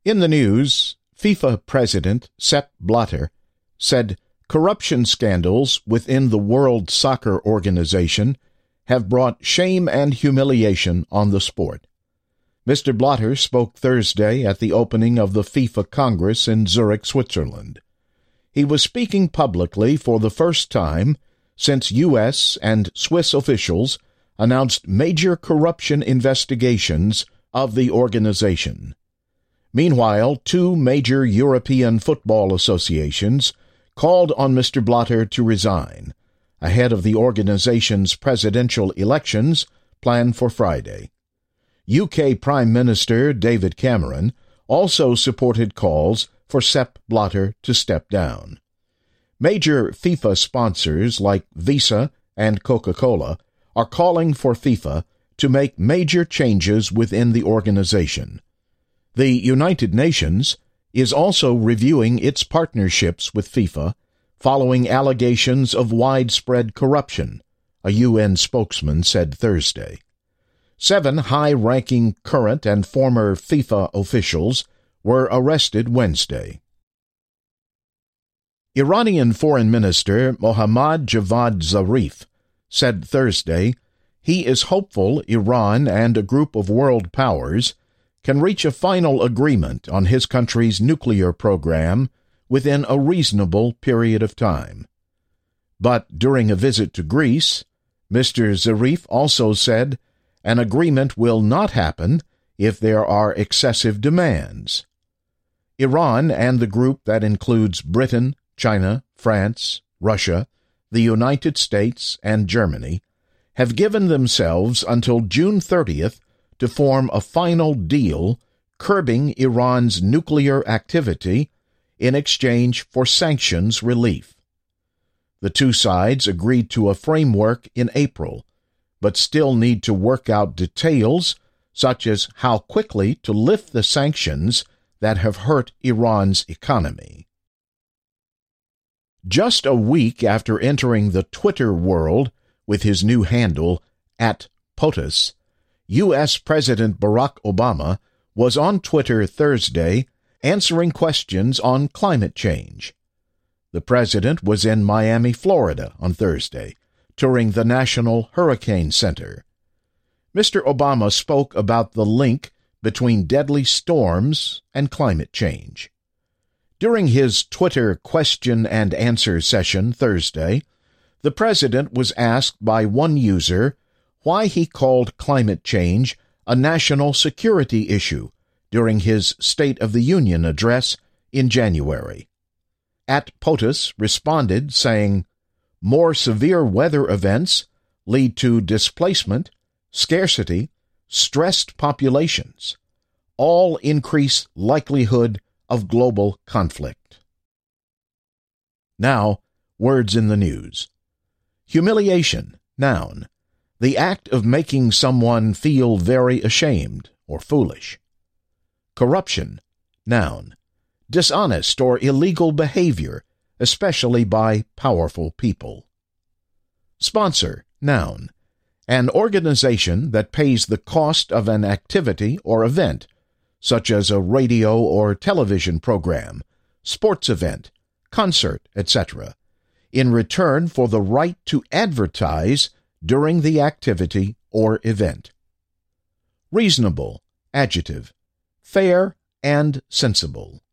In the news, FIFA President Sepp Blatter said corruption scandals within the World Soccer Organization have brought shame and humiliation on the sport. Mr. Blatter spoke Thursday at the opening of the FIFA Congress in Zurich, Switzerland. He was speaking publicly for the first time since U.S. and Swiss officials announced major corruption investigations of the organization. Meanwhile, two major European football associations called on Mr. Blatter to resign ahead of the organization's presidential elections planned for Friday. UK Prime Minister David Cameron also supported calls for Sepp Blatter to step down. Major FIFA sponsors like Visa and Coca-Cola are calling for FIFA to make major changes within the organization. The United Nations is also reviewing its partnerships with FIFA following allegations of widespread corruption, a UN spokesman said Thursday. 7 high-ranking current and former FIFA officials were arrested Wednesday. Iranian Foreign Minister Mohammad Javad Zarif said Thursday he is hopeful Iran and a group of world powers can reach a final agreement on his country's nuclear program within a reasonable period of time. But during a visit to Greece, Mr. Zarif also said an agreement will not happen if there are excessive demands. Iran and the group that includes Britain, China, France, Russia, the United States, and Germany have given themselves until June 30th to form a final deal curbing Iran's nuclear activity in exchange for sanctions relief. The two sides agreed to a framework in April, but still need to work out details such as how quickly to lift the sanctions that have hurt Iran's economy. Just a week after entering the Twitter world with his new handle, @POTUS, U.S. President Barack Obama was on Twitter Thursday answering questions on climate change. The president was in Miami, Florida on Thursday, touring the National Hurricane Center. Mr. Obama spoke about the link between deadly storms and climate change. During his Twitter question and answer session Thursday, the president was asked by one user why he called climate change a national security issue during his State of the Union address in January. @POTUS responded saying, "More severe weather events lead to displacement, scarcity, stressed populations. All increase likelihood of global conflict." Now, words in the news. Humiliation, noun. The act of making someone feel very ashamed or foolish. Corruption, noun. Dishonest or illegal behavior, especially by powerful people. Sponsor, noun. An organization that pays the cost of an activity or event, such as a radio or television program, sports event, concert, etc., in return for the right to advertise during the activity or event. Reasonable, adjective. Fair and sensible.